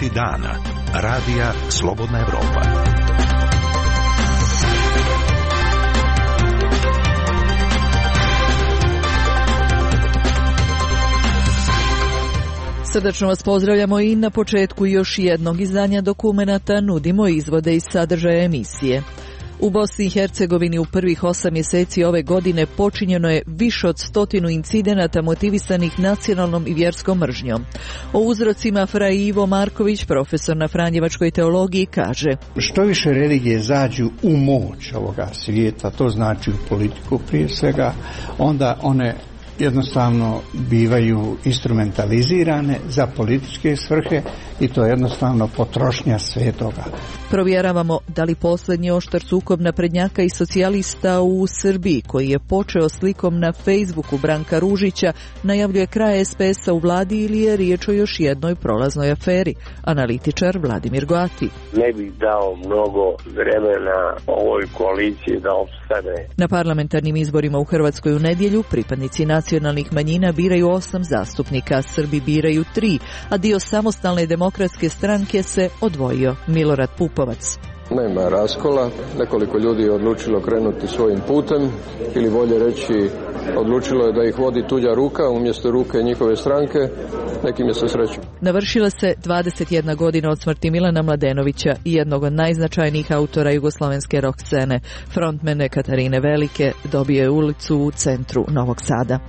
Vijesti dana. Radija Slobodna Evropa. Srdačno vas pozdravljamo i na početku još jednog izdanja dokumenata nudimo izvode iz sadržaja emisije. U Bosni i Hercegovini u prvih 8 mjeseci ove godine počinjeno je više od 100 incidenata motivisanih nacionalnom i vjerskom mržnjom. O uzrocima Fra Ivo Marković, profesor na Franjevačkoj teologiji, kaže: što više religije zađu u moć ovoga svijeta, to znači u politiku prije svega, onda one jednostavno bivaju instrumentalizirane za političke svrhe i to je jednostavno potrošnja svetoga. Provjeravamo da li posljednji oštar sukob naprednjaka i socijalista u Srbiji, koji je počeo slikom na Facebooku Branka Ružića, najavljuje kraj SPS-a u vladi ili je riječ o još jednoj prolaznoj aferi. Analitičar Vladimir Goati: ne bih dao mnogo vremena ovoj koaliciji da opstane. Na parlamentarnim izborima u Hrvatskoj u nedjelju pripadnici nacionalnih manjina biraju 8 zastupnika, Srbi biraju 3, a dio Samostalne demokratske stranke se odvojio. Milorad Pupovac: nema raskola, nekoliko ljudi je odlučilo krenuti svojim putem, ili bolje reći, odlučilo je da ih vodi tuđa ruka umjesto ruke njihove stranke, nekim je se sreću. Navršila se 21 godina od smrti Milana Mladenovića i jednog od najznačajnijih autora jugoslovenske rock scene. Frontmene Katarine Velike dobio je ulicu u centru Novog Sada.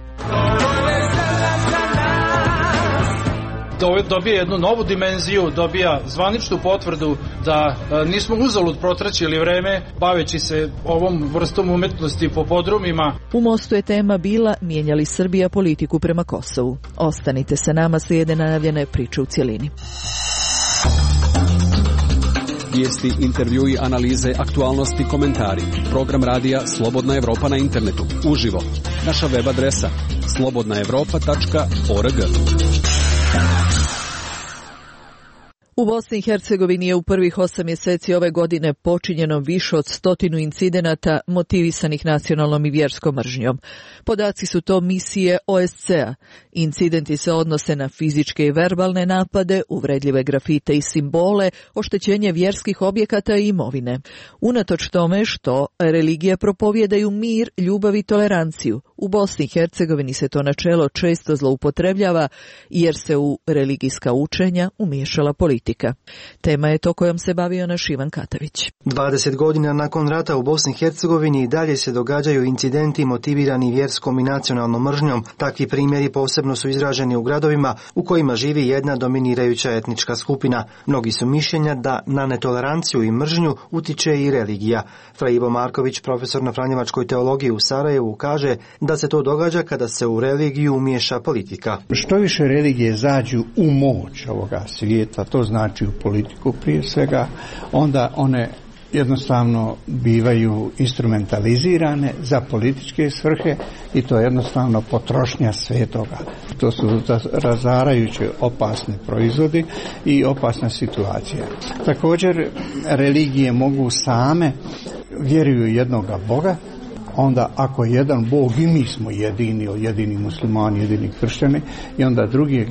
Dobija jednu novu dimenziju, dobija zvaničnu potvrdu da nismo uzalud protraćili vreme baveći se ovom vrstom umetnosti po podrumima. U Mostu je tema bila: mijenja li Srbija politiku prema Kosovu? Ostanite sa nama, slijede najavljene priče u cjelini. Vijesti, intervjui, analize, aktualnosti, komentari. Program radija Slobodna Evropa na internetu. Uživo. Naša web adresa slobodnaevropa.org. U Bosni i Hercegovini je u prvih 8 mjeseci ove godine počinjeno više od 100 incidenata motivisanih nacionalnom i vjerskom mržnjom. Podaci su to misije OSCE-a. Incidenti se odnose na fizičke i verbalne napade, uvredljive grafite i simbole, oštećenje vjerskih objekata i imovine. Unatoč tome što religije propovijedaju mir, ljubav i toleranciju, u Bosni i Hercegovini se to načelo često zloupotrebljava jer se u religijska učenja umiješala politika. Tema je to kojom se bavio naš Ivan Katavić. 20 godina nakon rata u Bosni i Hercegovini i dalje se događaju incidenti motivirani vjerskom i nacionalnom mržnjom. Takvi primjeri posebno su izraženi u gradovima u kojima živi jedna dominirajuća etnička skupina. Mnogi su mišljenja da na netoleranciju i mržnju utiče i religija. Fra Ivo Marković, profesor na Franjevačkoj teologiji u Sarajevu, kaže da se to događa kada se u religiju umiješa politika. Što više religije zađu u moć ovoga svijeta, to znači u politiku prije svega, onda one jednostavno bivaju instrumentalizirane za političke svrhe i to je jednostavno potrošnja svetoga. To su razarajuće opasni proizvodi i opasna situacija. Također religije mogu same, vjeruju jednoga Boga, onda ako jedan Bog i mi smo jedini muslimani, jedini kršćani, i onda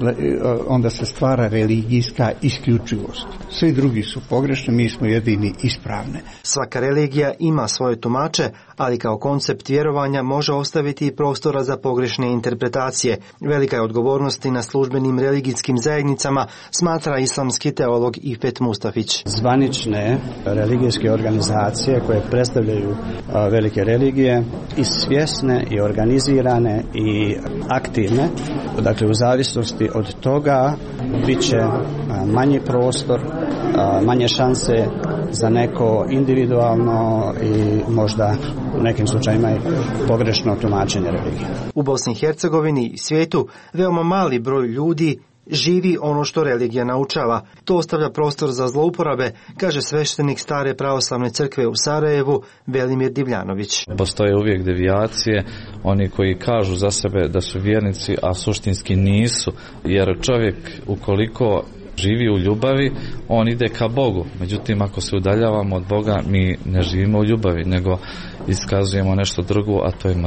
onda se stvara religijska isključivost. Svi drugi su pogrešni, mi smo jedini ispravni. Svaka religija ima svoje tumače, ali kao koncept vjerovanja može ostaviti i prostora za pogrešne interpretacije. Velika je odgovornost i na službenim religijskim zajednicama, smatra islamski teolog Ifet Mustafić. Zvanične religijske organizacije koje predstavljaju velike religije i svjesne i organizirane i aktivne, dakle u zavisnosti od toga bit će manji prostor, manje šanse za neko individualno i možda u nekim slučajima i pogrešno tumačenje religije. U Bosni i Hercegovini i svijetu veoma mali broj ljudi živi ono što religija naučava. To ostavlja prostor za zlouporabe, kaže sveštenik Stare pravoslavne crkve u Sarajevu Velimir Divljanović. Postoje uvijek devijacije, oni koji kažu za sebe da su vjernici, a suštinski nisu, jer čovjek ukoliko živi u ljubavi, on ide ka Bogu. Međutim, ako se udaljavamo od Boga, mi ne živimo u ljubavi, nego iskazujemo nešto drugo, a to je mržnja.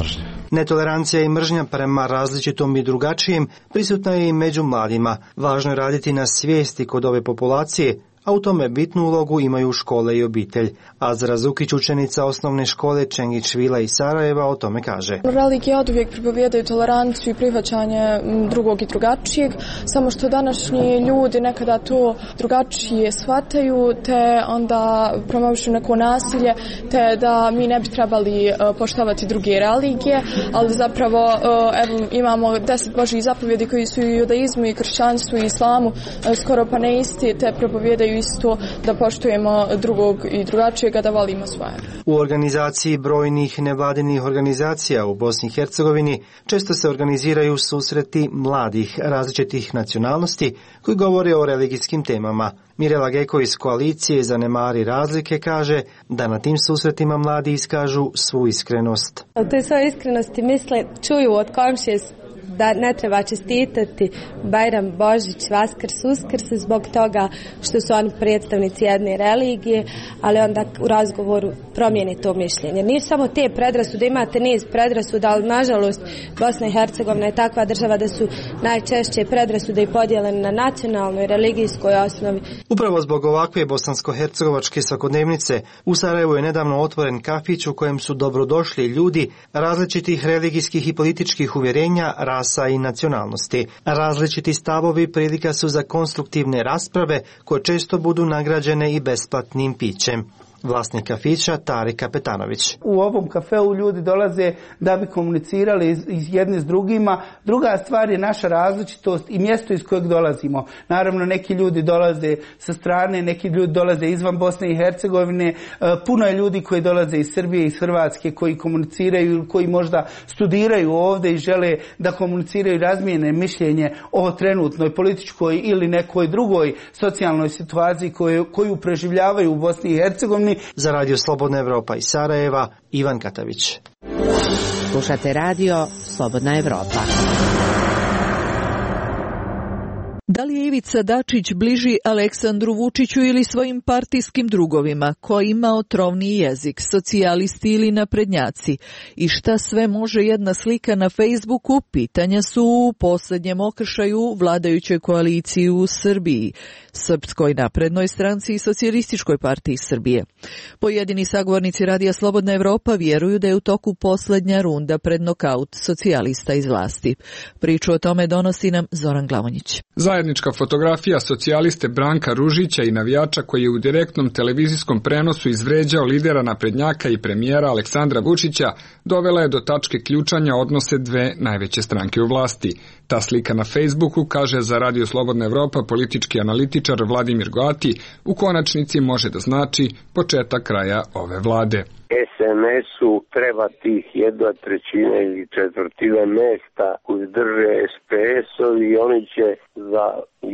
Netolerancija i mržnja prema različitom i drugačijem prisutna je i među mladima. Važno je raditi na svijesti kod ove populacije, a u tome bitnu ulogu imaju škole i obitelj. Azra Zukić, učenica osnovne škole Čengić Vila iz Sarajeva, o tome kaže. Religije oduvijek propovijedaju toleranciju i prihvaćanje drugog i drugačijeg, samo što današnji ljudi nekada to drugačije shvataju, te onda promovišu neko nasilje, te da mi ne bi trebali poštovati druge religije, ali zapravo evo, imamo 10 Božjih zapovjedi koji su i judaizmu i kršćanstvu i islamu skoro pa ne isti, te propovijedaju isto da poštujemo drugog i drugačijega, da volimo svoje. U organizaciji brojnih nevladinih organizacija u Bosni i Hercegovini često se organiziraju susreti mladih različitih nacionalnosti koji govore o religijskim temama. Mirela Geko iz koalicije Zanemari razlike kaže da na tim susretima mladi iskažu svu iskrenost. U toj svojoj iskrenosti misle, čuju od komšije da ne treba čestitati Bajram, Božić, Vaskrs, Uskrs zbog toga što su oni predstavnici jedne religije, ali onda u razgovoru promijeni to mišljenje. Nije samo te predrasude, imate niz predrasuda, ali nažalost Bosna i Hercegovina je takva država da su najčešće predrasude i podijeljene na nacionalnoj i religijskoj osnovi. Upravo zbog ovakve bosansko-hercegovačke svakodnevnice u Sarajevu je nedavno otvoren kafić u kojem su dobrodošli ljudi različitih religijskih i političkih uvjerenja, rasa i nacionalnosti. Različiti stavovi prilika su za konstruktivne rasprave koje često budu nagrađene i besplatnim pićem. Vlasnik kafića Tarik Kapetanović. U ovom kafeu ljudi dolaze da bi komunicirali jedni s drugima. Druga stvar je naša različitost i mjesto iz kojeg dolazimo. Naravno, neki ljudi dolaze sa strane, neki ljudi dolaze izvan Bosne i Hercegovine. Puno je ljudi koji dolaze iz Srbije, iz Hrvatske, koji komuniciraju ili koji možda studiraju ovdje i žele da komuniciraju i razmijene mišljenje o trenutnoj političkoj ili nekoj drugoj socijalnoj situaciji koju preživljavaju u Bosni i Hercegovini. Za Radio Slobodna Evropa iz Sarajeva, Ivan Katavić. Slušate Radio Slobodna Evropa. Da li je Ivica Dačić bliži Aleksandru Vučiću ili svojim partijskim drugovima, ko ima otrovniji jezik, socijalisti ili naprednjaci? I šta sve može jedna slika na Facebooku? Pitanja su u posljednjem okršaju vladajućoj koaliciji u Srbiji, Srpskoj naprednoj stranci i Socijalističkoj partiji Srbije. Pojedini sagovornici Radija Slobodna Evropa vjeruju da je u toku posljednja runda pred nokaut socijalista iz vlasti. Priču o tome donosi nam Zoran Glavonjić. Zajednička fotografija socijaliste Branka Ružića i navijača koji je u direktnom televizijskom prenosu izvređao lidera naprednjaka i premijera Aleksandra Vučića dovela je do tačke ključanja odnose dve najveće stranke u vlasti. Ta slika na Facebooku, kaže za Radio Slobodna Evropa politički analitičar Vladimir Goati, u konačnici može da znači početak kraja ove vlade. SNS-u treba tih 1/3 ili 1/4 mesta koji drže SPS-ovi i oni će za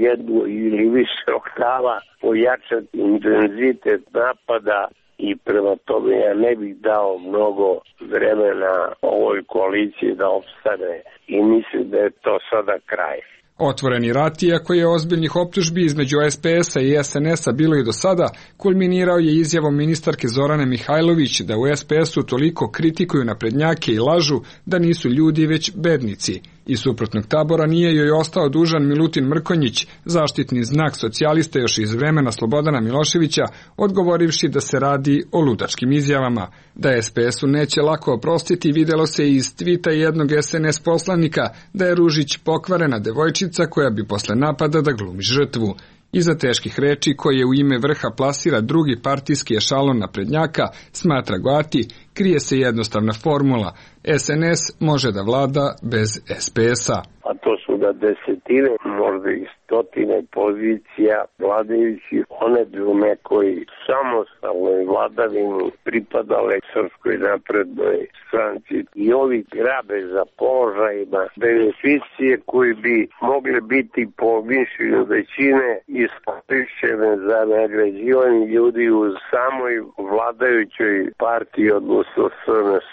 1 ili više oktava pojačati intenzitet napada i prema tome ja ne bih dao mnogo vremena ovoj koaliciji da opstane i mislim da je to sada kraj. Otvoreni rat, iako je ozbiljnih optužbi između SPS-a i SNS-a bilo i do sada, kulminirao je izjavom ministarke Zorane Mihajlović da u SPS-u toliko kritikuju naprednjake i lažu da nisu ljudi već bednici. Iz suprotnog tabora nije joj ostao dužan Milutin Mrkonjić, zaštitni znak socijalista još iz vremena Slobodana Miloševića, odgovorivši da se radi o ludačkim izjavama. Da SPS-u neće lako oprostiti vidjelo se iz tvita jednog SNS poslanika da je Ružić pokvarena devojčica koja bi posle napada da glumi žrtvu. Iza teških reči koje u ime vrha plasira drugi partijski ešalon naprednjaka, smatra Goati, krije se jednostavna formula. SNS može da vlada bez SPS-a. A to su da desetine, možda i stotine pozicija vladajući one drume koji samostalnoj vladavini pripadale Srpskoj naprednoj stranci i ovi grabe za položajima beneficije koji bi mogli biti po mišljenju većine iskorišćene za nagrađivanje ljudi u samoj vladajućoj partiji, odnosno SNS.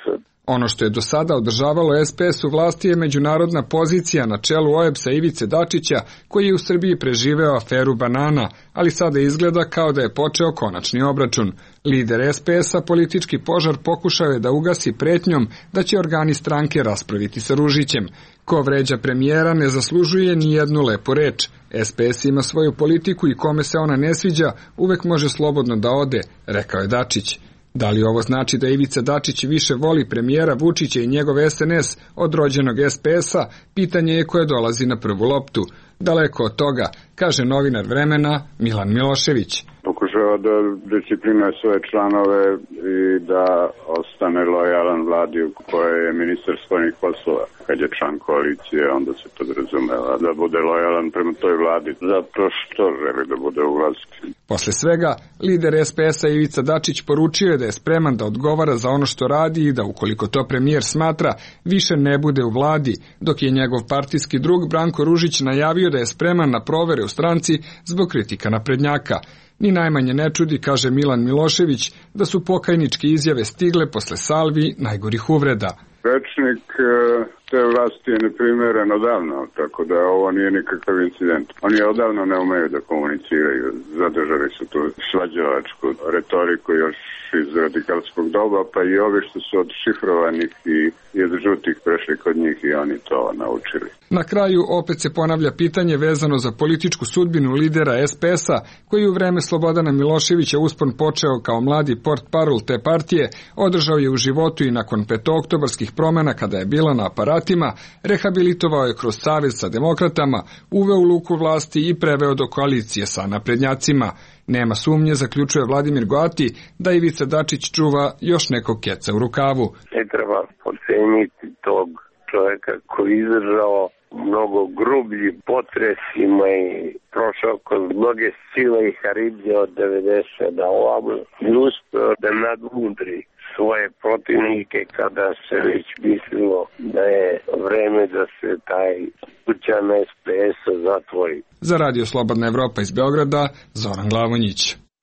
Ono što je do sada održavalo SPS u vlasti je međunarodna pozicija na čelu OEBS-a Ivice Dačića, koji je u Srbiji preživeo aferu banana, ali sada izgleda kao da je počeo konačni obračun. Lider SPS-a politički požar pokušao je da ugasi pretnjom da će organi stranke raspraviti sa Ružićem. Ko vređa premijera ne zaslužuje ni jednu lepu reč. SPS ima svoju politiku i kome se ona ne sviđa, uvek može slobodno da ode, rekao je Dačić. Da li ovo znači da Ivica Dačić više voli premijera Vučića i njegov SNS od rođenog SPS-a, pitanje je koje dolazi na prvu loptu. Daleko od toga, kaže novinar Vremena Milan Milošević. Pokušava da disciplinuje svoje članove i da ostane lojalan vladi u kojoj je ministar spoljnih poslova. Kad je član koalicije, onda se podrazumeva da bude lojalan prema toj vladi, zato što želi da bude u vlasti. Posle svega, lider SPS-a Ivica Dačić poručio je da je spreman da odgovara za ono što radi i da ukoliko to premijer smatra, više ne bude u vladi, dok je njegov partijski drug Branko Ružić najavio da je spreman na provere u stranci zbog kritika naprednjaka. Ni najmanje ne čudi, kaže Milan Milošević, da su pokajničke izjave stigle posle salvi najgorih uvreda. Rečnik te vlasti je neprimeren odavno, tako da ovo nije nikakav incident. Oni odavno ne umeju da komuniciraju, zadržali su tu svađalačku retoriku još iz radikalskog doba, pa i ovi što su od šifrovanih i od žutih prešli kod njih i oni to naučili. Na kraju opet se ponavlja pitanje vezano za političku sudbinu lidera SPS-a, koji u vreme Slobodana Miloševića uspon počeo kao mladi portparol te partije, održao je u životu i nakon petooktobarskih promjena kada je bila na aparatima, rehabilitovao je kroz savez sa demokratama, uveo u luku vlasti i preveo do koalicije sa naprednjacima. Nema sumnje, zaključuje Vladimir Goati, da Ivica Dačić čuva još nekog keca u rukavu. Ne treba podceniti tog čovjeka koji je izdržao mnogo grublji potresima i prošao kroz mnoge sile i haribdje od 90 da ovamo i uspeo da nadmudri svoje protivnike kada se već mislilo da je vreme da se taj kućan SPS-a zatvori. Za Radio Slobodna Evropa iz Beograda, Zoran Glavonjić.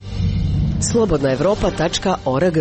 slobodnaevropa.org.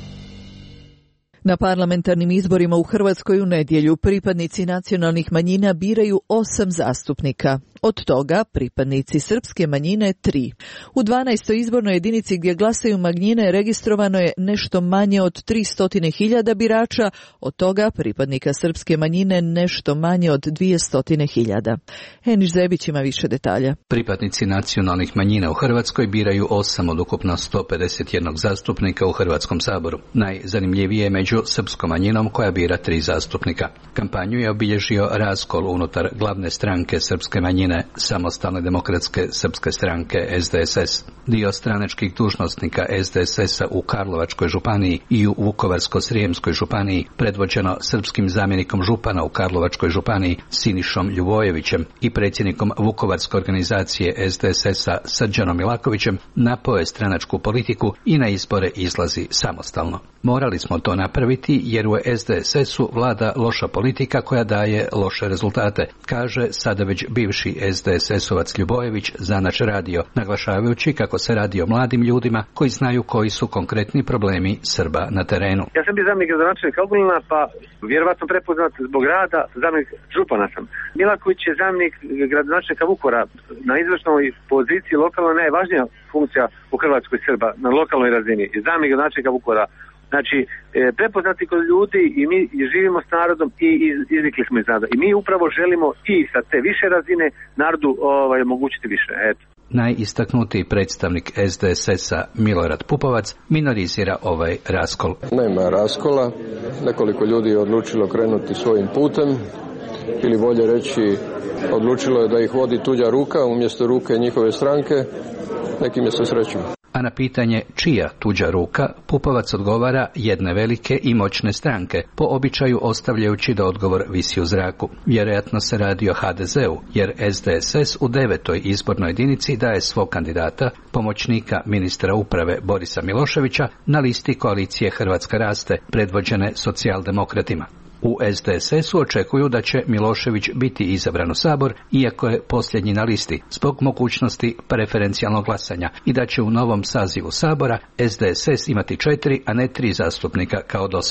Na parlamentarnim izborima u Hrvatskoj u nedjelju pripadnici nacionalnih manjina biraju 8 zastupnika. Od toga pripadnici srpske manjine 3. U 12. izbornoj jedinici gdje glasaju manjine registrovano je nešto manje od 300.000 birača, od toga pripadnika srpske manjine nešto manje od 200.000. Eniš Zebić ima više detalja. Pripadnici nacionalnih manjina u Hrvatskoj biraju 8 od ukupno 151 zastupnika u Hrvatskom saboru. Najzanimljivije je među srpskom manjinom koja bira 3 zastupnika. Kampanju je obilježio raskol unutar glavne stranke srpske manjine, Samostalne demokratske srpske stranke SDSS. Dio stranačkih dužnosnika SDSS-a u Karlovačkoj županiji i u Vukovarsko-srijemskoj županiji, predvođeno srpskim zamjenikom župana u Karlovačkoj županiji Sinišom Ljubojevićem i predsjednikom Vukovarske organizacije SDSS-a Srđanom Milakovićem, napao je stranačku politiku i na izbore izlazi samostalno. Morali smo to napraviti jer u SDSS-u vlada loša politika koja daje loše rezultate, kaže sada već bivši SDSS-ovac Ljubojević za naš radio, naglašavajući kako se radi o mladim ljudima koji znaju koji su konkretni problemi Srba na terenu. Ja sam bio zamjenik gradonačelnika Ogulina, pa vjerovatno prepoznat zbog rada, zamjenik župana sam. Milaković je zamjenik gradonačelnika Vukovara, na izvršnoj poziciji lokalno najvažnija funkcija u Hrvatskoj Srba na lokalnoj razini, zamjenik gradonačelnika Vukovara. Znači, prepoznati kod ljudi i mi živimo s narodom i izvikli smo iz naroda. I mi upravo želimo i sa te više razine narodu omogućiti više. Eto. Najistaknutiji predstavnik SDSS-a Milorad Pupovac minorizira ovaj raskol. Nema raskola, nekoliko ljudi je odlučilo krenuti svojim putem ili bolje reći odlučilo je da ih vodi tuđa ruka umjesto ruke njihove stranke, nekime se sreću. A na pitanje čija tuđa ruka, Pupovac odgovara jedne velike i moćne stranke, po običaju ostavljajući da odgovor visi u zraku. Vjerojatno se radi o HDZ-u, jer SDSS u 9. izbornoj jedinici daje svog kandidata, pomoćnika ministra uprave Borisa Miloševića, na listi koalicije Hrvatska raste, predvođene socijaldemokratima. U SDSS-u očekuju da će Milošević biti izabran u Sabor, iako je posljednji na listi, zbog mogućnosti preferencijalnog glasanja, i da će u novom sazivu Sabora SDSS imati 4, a ne 3 zastupnika kao do sada.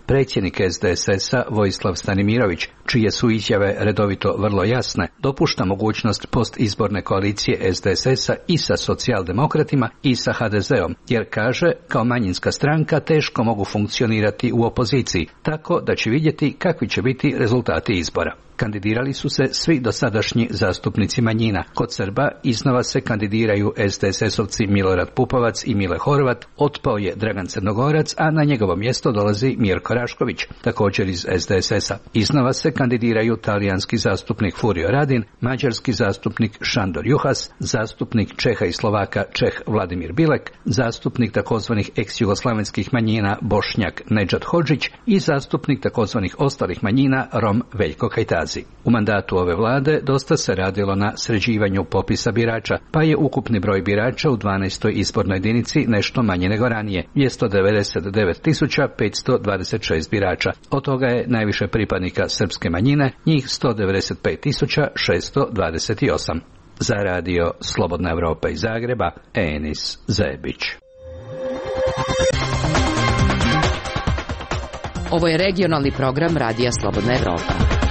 predsjednik SDSS-a Vojislav Stanimirović, čije su izjave redovito vrlo jasne, dopušta mogućnost postizborne koalicije SDSS-a i sa socijaldemokratima i sa HDZ-om, jer kaže, kao manjinska stranka teško mogu funkcionirati u opoziciji, tako da će vidjeti kakvi će biti rezultati izbora. Kandidirali su se svi dosadašnji zastupnici manjina. Kod Srba iznova se kandidiraju SDSS-ovci Milorad Pupovac i Mile Horvat, otpao je Dragan Crnogorac, a na njegovo mjesto dolazi Mirko Rašković, također iz SDSS-a. Iznova se kandidiraju talijanski zastupnik Furio Radin, mađarski zastupnik Šandor Juhas, zastupnik Čeha i Slovaka Čeh Vladimir Bilek, zastupnik takozvanih ex-jugoslavenskih manjina Bošnjak Nedžad Hodžić i zastupnik takozvanih ostalih manjina Rom Veljko Kajtazi. U mandatu ove vlade dosta se radilo na sređivanju popisa birača, pa je ukupni broj birača u 12. izbornoj jedinici nešto manje nego ranije, 199.526 birača. Od toga je najviše pripadnika srpske manjine, njih 195.628. Za radio Slobodna Evropa iz Zagreba, Enis Zebić. Ovo je regionalni program Radija Slobodna Evropa.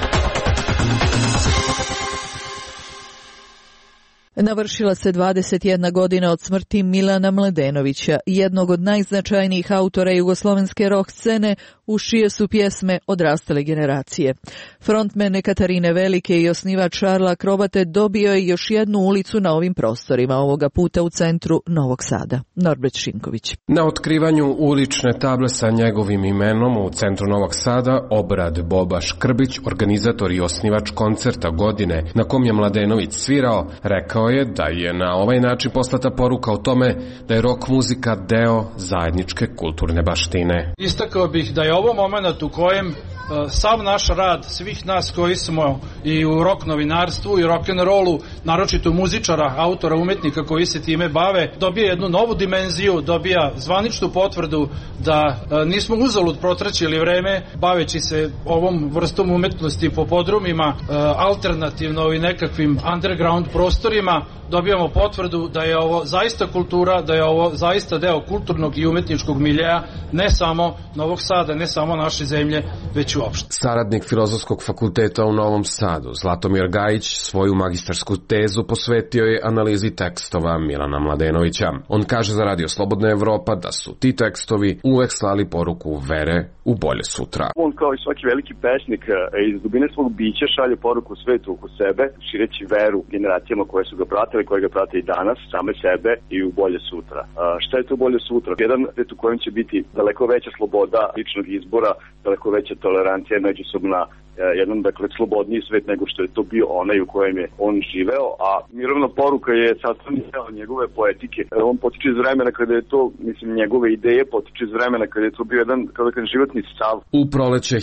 Navršila se 21 godina od smrti Milana Mladenovića, jednog od najznačajnijih autora jugoslovenske rock scene, uz čije su pjesme odrastale generacije. Frontmen Katarine Velike i osnivač Šarla Akrobate dobio je još jednu ulicu na ovim prostorima, ovoga puta u centru Novog Sada. Norbert Šinković. Na otkrivanju ulične table sa njegovim imenom u centru Novog Sada obrad Boba Škrbić, organizator i osnivač koncerta godine na kom je Mladenović svirao, rekao je da je na ovaj način poslata poruka o tome da je rock muzika deo zajedničke kulturne baštine. Istakao bih da je ovo moment u kojem sav naš rad, svih nas koji smo i u rock novinarstvu i rock'n'rollu, naročito muzičara, autora, umetnika koji se time bave, dobija jednu novu dimenziju, dobija zvaničnu potvrdu da nismo uzalud protraćili vreme baveći se ovom vrstom umetnosti po podrumima, alternativno i nekakvim underground prostorima. Dobijamo potvrdu da je ovo zaista kultura, da je ovo zaista deo kulturnog i umetničkog miljeja, ne samo Novog Sada, ne samo naše zemlje, već uopšte. Saradnik Filozofskog fakulteta u Novom Sadu, Zlatomir Gajić, svoju magistarsku tezu posvetio je analizi tekstova Milana Mladenovića. On kaže za Radio Slobodna Evropa da su ti tekstovi uvek slali poruku vere u bolje sutra. On kao i svaki veliki pesnik iz dubine svog bića šalje poruku svetu oko sebe, šireći veru generacijama koje su ga pratili, koje ga prate i danas, same sebe i u bolje sutra. Šta je to bolje sutra? Jedan svet u kojem će biti daleko veća sloboda ličnog izbora, daleko veća tolerancija međusobna, jedan, dakle, slobodniji svet nego što je to bio onaj u kojem je on živeo, a mirovna poruka je sastavni deo njegove poetike. On potiče iz vremena kada je to, mislim, njegove ideje potiče iz vremena kada je to bio jedan, kao da kažem, životni stav. U proleće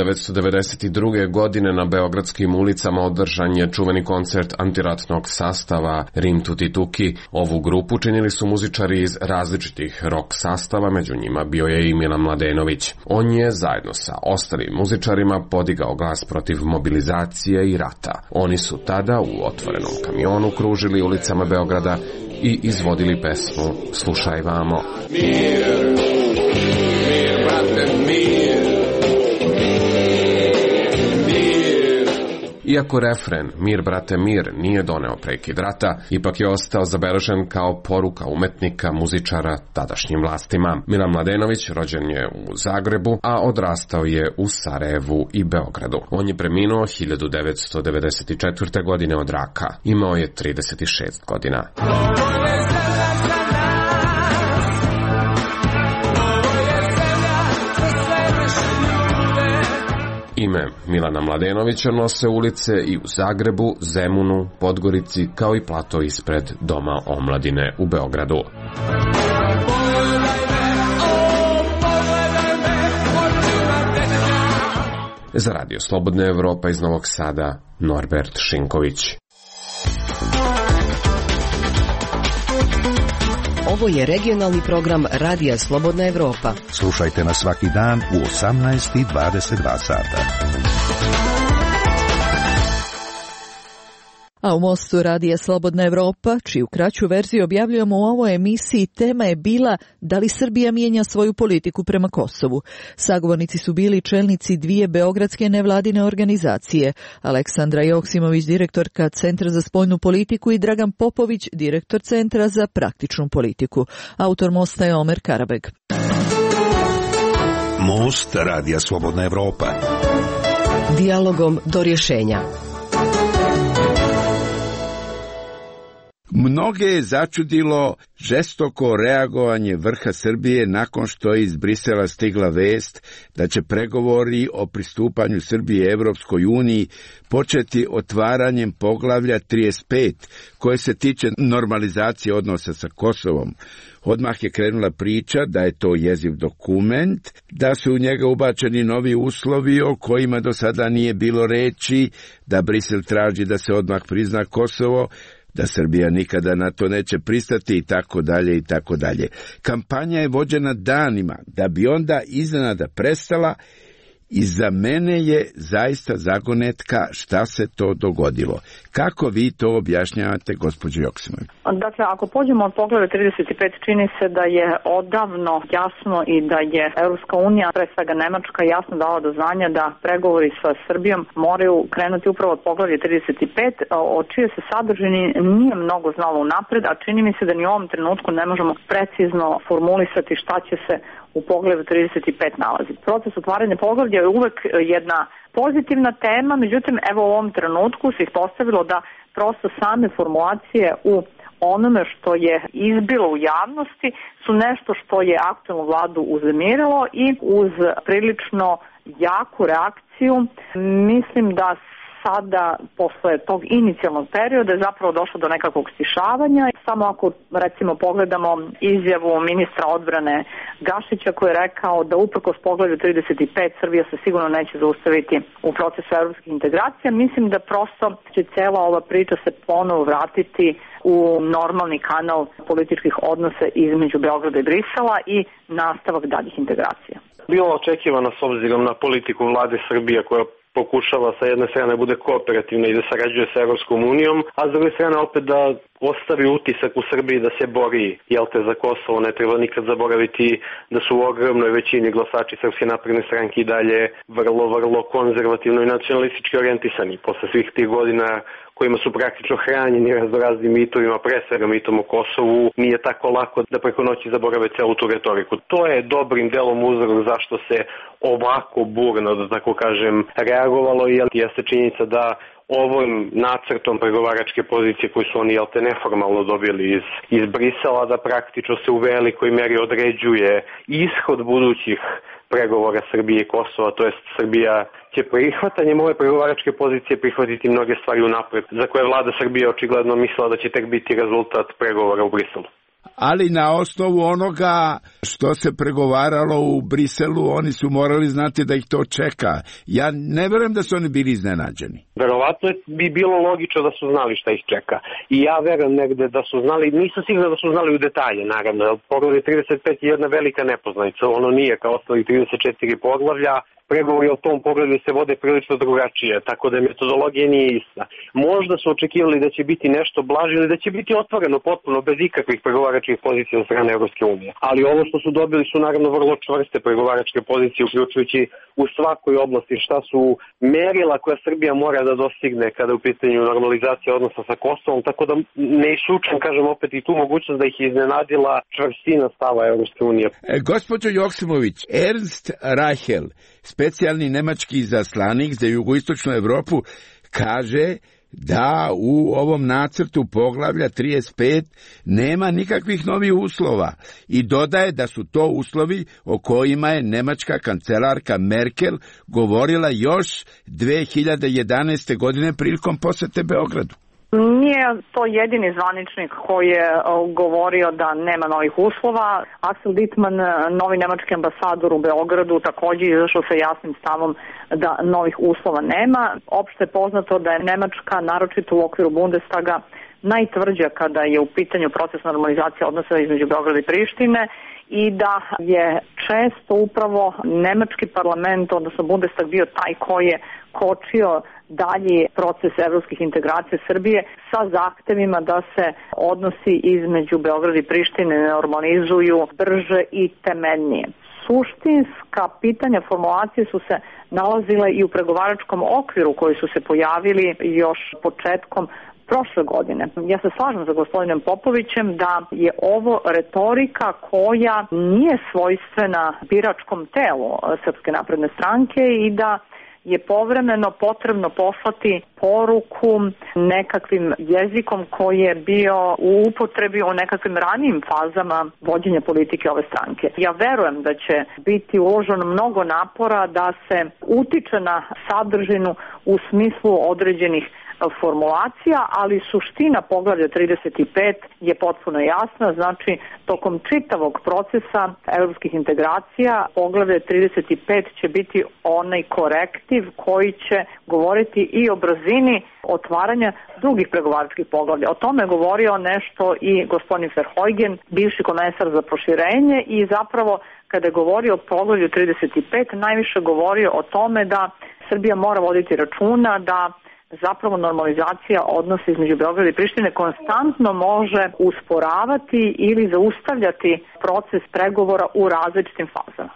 1992. godine na beogradskim ulicama održan je čuveni koncert antiratnog sastava Rim Tuti Tuki. Ovu grupu činili su muzičari iz različitih rock sastava, među njima bio je i Milan Mladenović. On je zajedno sa ostalim muzičarima podigao glas protiv mobilizacije i rata. Oni su tada u otvorenom kamionu kružili ulicama Beograda i izvodili pesmu Slušaj vamo. Mir, mir, brate, mir. Iako refren Mir, brate, mir nije doneo prekid rata, ipak je ostao zabeležen kao poruka umetnika, muzičara tadašnjim vlastima. Milan Mladenović rođen je u Zagrebu, a odrastao je u Sarajevu i Beogradu. On je preminuo 1994. godine od raka. Imao je 36 godina. Ime Milana Mladenovića nose ulice i u Zagrebu, Zemunu, Podgorici, kao i plato ispred Doma omladine u Beogradu. Za Radio Slobodna Evropa iz Novog Sada, Norbert Šinković. Ovo je regionalni program Radija Slobodna Evropa. Slušajte nas svaki dan u 18:22 sata. A u Mostu radija Slobodna Evropa, čiju kraću verziju objavljujemo u ovoj emisiji, tema je bila da li Srbija mijenja svoju politiku prema Kosovu. Sagovornici su bili čelnici dvije beogradske nevladine organizacije, Aleksandra Joksimović, direktorka Centra za spoljnu politiku, i Dragan Popović, direktor Centra za praktičnu politiku. Autor Mosta je Omer Karabeg. Most radija Slobodna Evropa. Dijalogom do rješenja. Mnoge je začudilo žestoko reagovanje vrha Srbije nakon što je iz Brisela stigla vest da će pregovori o pristupanju Srbije Evropskoj uniji početi otvaranjem poglavlja 35, koje se tiče normalizacije odnosa sa Kosovom. Odmah je krenula priča da je to jeziv dokument, da su u njega ubačeni novi uslovi o kojima do sada nije bilo reči, da Brisel traži da se odmah prizna Kosovo, da Srbija nikada na to neće pristati i tako dalje i tako dalje. Kampanja je vođena danima, da bi onda iznenada prestala, i za mene je zaista zagonetka šta se to dogodilo. Kako vi to objašnjavate, gospođo Joksimović? Dakle, ako pođemo od poglavlja 35, čini se da je odavno jasno i da je Europska unija, pre svega Nemačka, jasno dala do znanja da pregovori sa Srbijom moraju krenuti upravo od poglavlja 35, od čije se sadržini nije mnogo znalo unapred, a čini mi se da ni u ovom trenutku ne možemo precizno formulisati šta će se u poglavlju 35 nalazi. Proces otvaranja poglavlja je uvek jedna pozitivna tema, međutim, evo u ovom trenutku se ispostavilo da prosto same formulacije u onome što je izbilo u javnosti su nešto što je aktuelnu vladu uznemirilo i uz prilično jaku reakciju mislim da sada, posle tog inicijalnog perioda, je zapravo došlo do nekakvog stišavanja. Samo ako, recimo, pogledamo izjavu ministra odbrane Gašića, koji je rekao da uprkos poglavlju 35 Srbija se sigurno neće zaustaviti u procesu evropskih integracija, mislim da prosto će cela ova priča se ponovo vratiti u normalni kanal političkih odnosa između Beograda i Brisela i nastavak daljih integracija. Bilo očekivano s obzirom na politiku vlade Srbije koja pokušava sa jedne strane bude kooperativna i da sarađuje sa Evropskom unijom, a s druge strane opet da ostavi utisak u Srbiji da se bori, za Kosovo. Ne treba nikad zaboraviti da su u ogromnoj većini glasači Srpske napredne stranke i dalje vrlo konzervativno i nacionalistički orijentisani. Posle svih tih godina kojima su praktično hranjeni raznoraznim mitovima, pre svega mitom o Kosovu, nije tako lako da preko noći zaborave celu tu retoriku. To je dobrim delom uzrok zašto se ovako burno, da tako kažem, reagovalo, i jeste činjenica da ovim nacrtom pregovaračke pozicije koju su oni neformalno dobili iz Brisela, da praktično se u velikoj meri određuje ishod budućih pregovora Srbije i Kosova, to jest Srbija će prihvatanjem ove pregovaračke pozicije prihvatiti mnoge stvari unapred, za koje vlada Srbije očigledno mislila da će tek biti rezultat pregovora u Briselu. Ali na osnovu onoga što se pregovaralo u Briselu, oni su morali znati da ih to čeka. Ja ne verujem da su oni bili iznenađeni. Verovatno bi bilo logično da su znali šta ih čeka. I ja verujem negde da su znali, nisam siguran da su znali u detalje, naravno. Poglavlje 35 je jedna velika nepoznanica. Ono nije kao ostali 34 poglavlja. Pregovori o tom pogledu se vode prilično drugačije, tako da metodologija nije ista. Možda su očekivali da će biti nešto blaže ili da će biti otvoreno potpuno bez ikakvih pregovaračkih pozicija od strane Evropske unije. Ali ovo što su dobili su naravno vrlo čvrste pregovaračke pozicije, uključujući u svakoj oblasti šta su merila koja Srbija mora da dostigne kada je u pitanju normalizacija odnosa sa Kosovom, tako da ne isključujem, kažem opet, i tu mogućnost da ih iznenadila čvrstina stava Evropske unije. Gospođo Joksimović, Ernst Reichel, specijalni nemački izaslanik za jugoistočnu Evropu, kaže da u ovom nacrtu poglavlja 35 nema nikakvih novih uslova i dodaje da su to uslovi o kojima je nemačka kancelarka Merkel govorila još 2011. godine prilikom posete Beogradu. Nije to jedini zvaničnik koji je govorio da nema novih uslova. Axel Dittmann, novi nemački ambasador u Beogradu, također izašao sa jasnim stavom da novih uslova nema. Opšte je poznato da je Nemačka, naročito u okviru Bundestaga, najtvrđa kada je u pitanju proces normalizacije odnosa između Beograda i Prištine i da je često upravo nemački parlament, odnosno Bundestag, bio taj koji je kočio dalji proces evropskih integracija Srbije sa zahtevima da se odnosi između Beograda i Prištine normalizuju brže i temeljnije. Suštinska pitanja formulacije su se nalazile i u pregovaračkom okviru koji su se pojavili još početkom prošle godine. Ja se slažem sa gospodinom Popovićem da je ovo retorika koja nije svojstvena biračkom telu Srpske napredne stranke i da je povremeno potrebno poslati poruku nekakvim jezikom koji je bio u upotrebi u nekakvim ranijim fazama vođenja politike ove stranke. Ja verujem da će biti uloženo mnogo napora da se utiče na sadržinu u smislu određenih formulacija, ali suština poglavlja 35 je potpuno jasna, znači tokom čitavog procesa evropskih integracija poglavlje 35 će biti onaj korektiv koji će govoriti i o brzini otvaranja drugih pregovaračkih poglavlja. O tome je govorio nešto i gospodin Verheugen, bivši komesar za proširenje, i zapravo kada je govorio o poglavlju 35 najviše govorio o tome da Srbija mora voditi računa da zapravo normalizacija odnosa između Beograda i Prištine konstantno može usporavati ili zaustavljati proces pregovora u različitim fazama.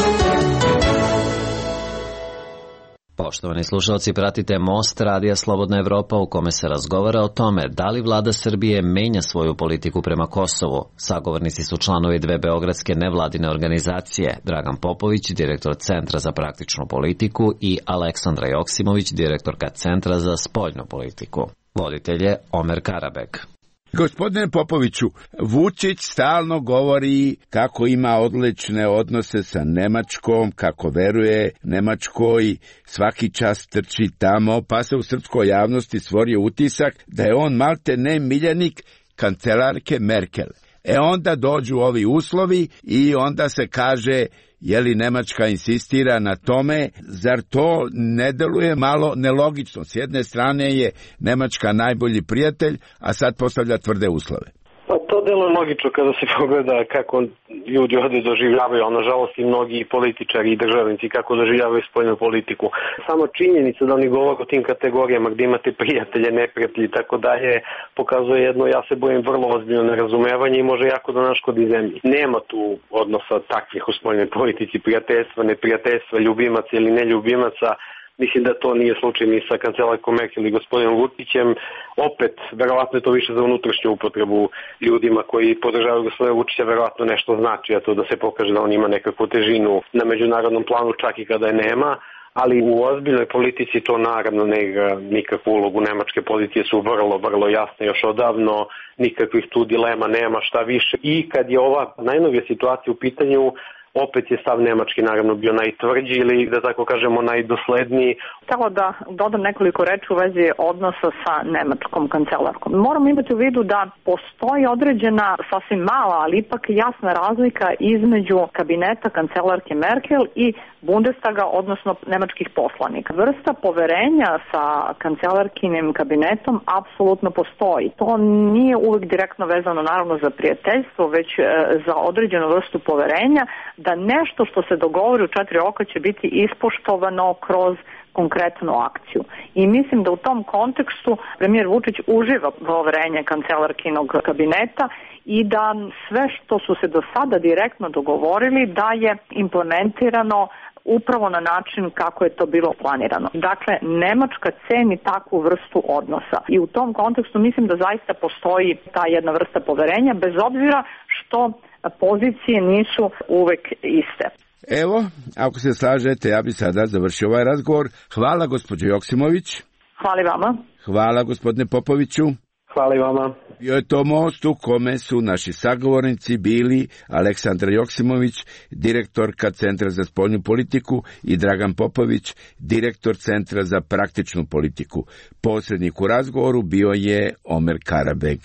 Poštovani slušalci, pratite Most Radija Slobodna Evropa u kome se razgovara o tome da li vlada Srbije menja svoju politiku prema Kosovu. Sagovornici su članovi dve beogradske nevladine organizacije, Dragan Popović, direktor Centra za praktičnu politiku, i Aleksandra Joksimović, direktorka Centra za spoljnu politiku. Voditelj je Omer Karabek. Gospodine Popoviću, Vučić stalno govori kako ima odlične odnose sa Nemačkom, kako veruje Nemačkoj, svaki čas trči tamo, pa se u srpskoj javnosti stvorio utisak da je on malte ne miljenik kancelarke Merkel. Onda dođu ovi uslovi i onda se kaže, je li Nemačka insistira na tome, zar to ne deluje malo nelogično? S jedne strane je Nemačka najbolji prijatelj, a sad postavlja tvrde uslove. Pa to deluje logično kada se pogleda kako ljudi ovde doživljavaju, a nažalost i mnogi političari i državnici kako doživljavaju spoljnu politiku. Samo činjenica da oni govore o tim kategorijama gde imate prijatelje, neprijatelji i tako dalje, pokazuje jedno, ja se bojim, vrlo ozbiljno nerazumevanje i može jako da naškodi zemlji. Nema tu odnosa takvih u spoljnoj politici, prijateljstva, neprijateljstva, ljubimaca ili neljubimaca. Mislim da to nije slučaj ni sa kancelarkom Merkel i gospodinom Vučićem. Opet, verovatno je to više za unutrašnju upotrebu ljudima koji podržavaju gospodina Vučića, verovatno nešto znači, a to da se pokaže da on ima nekakvu težinu na međunarodnom planu, čak i kada je nema. Ali u ozbiljnoj politici to naravno ne igra nikakvu ulogu. Nemačke pozicije su vrlo jasne još odavno, nikakvih tu dilema nema, šta više. I kad je ova najnovija situacija u pitanju, opet je stav Nemački naravno bio najtvrđi ili, da tako kažemo, najdosledniji. Samo da dodam nekoliko reči u vezi odnosa sa nemačkom kancelarkom. Moramo imati u vidu da postoji određena, sasvim mala, ali ipak jasna razlika između kabineta kancelarke Merkel i Bundestaga, odnosno nemačkih poslanika. Vrsta poverenja sa kancelarkinim kabinetom apsolutno postoji. To nije uvek direktno vezano naravno za prijateljstvo, već za određenu vrstu poverenja da nešto što se dogovori u 4 oka će biti ispoštovano kroz konkretnu akciju. I mislim da u tom kontekstu premijer Vučić uživa poverenje kancelarkinog kabineta i da sve što su se do sada direktno dogovorili da je implementirano upravo na način kako je to bilo planirano. Dakle, Nemačka ceni takvu vrstu odnosa i u tom kontekstu mislim da zaista postoji ta jedna vrsta poverenja, bez obzira što pozicije nisu uvek iste. Evo, ako se slažete, ja bih sada završio ovaj razgovor. Hvala, gospođo Joksimović. Hvala vama. Hvala, gospodine Popoviću. Hvala i vama. Bio je to Most u kome su naši sagovornici bili Aleksandra Joksimović, direktorka Centra za spoljnu politiku, i Dragan Popović, direktor Centra za praktičnu politiku. Posrednik u razgovoru bio je Omer Karabeg.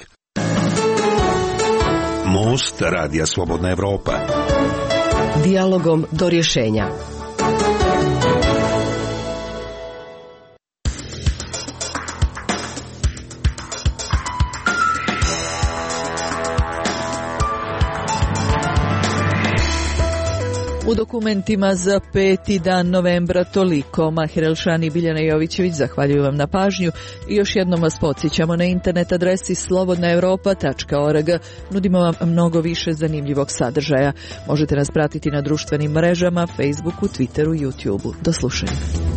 Most Radija Slobodna Evropa. Dijalogom do rješenja. U dokumentima za 5. dan novembra toliko. Mahir Elšani i Biljana Jovićević zahvaljuju vam na pažnju i još jednom vas podsjećamo na internet adresi slobodnaevropa.org. Nudimo vam mnogo više zanimljivog sadržaja. Možete nas pratiti na društvenim mrežama, Facebooku, Twitteru, YouTubeu. Do slušanja.